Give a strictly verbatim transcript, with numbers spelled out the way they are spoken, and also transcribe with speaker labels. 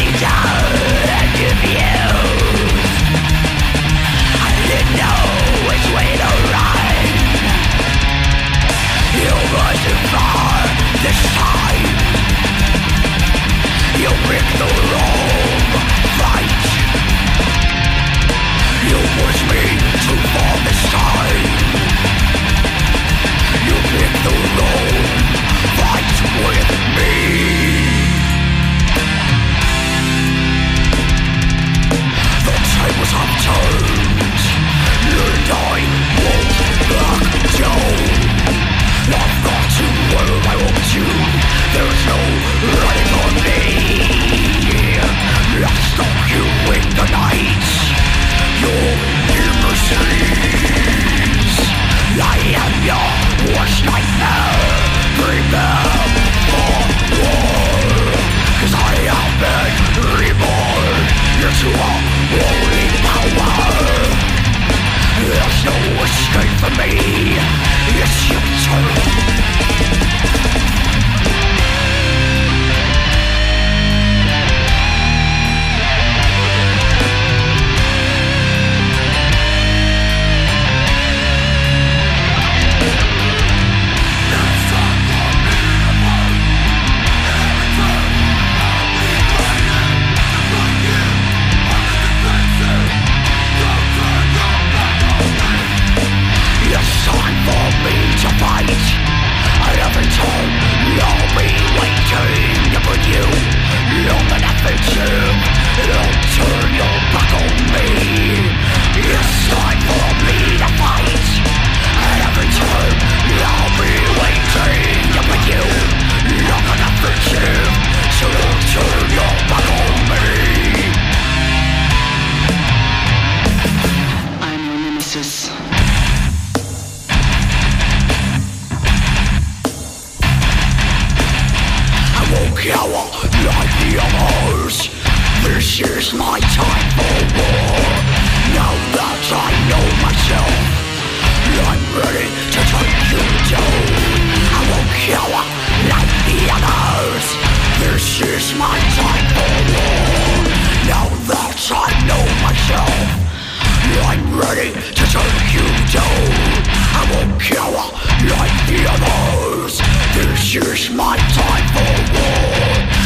Speaker 1: cower like the others. This is my time for war. Now that I know myself, I'm ready to take you down. I won't cower like the others. This is my time for war. Now that I know myself, I'm ready to take you down. I won't cower like the others. This is my time for war.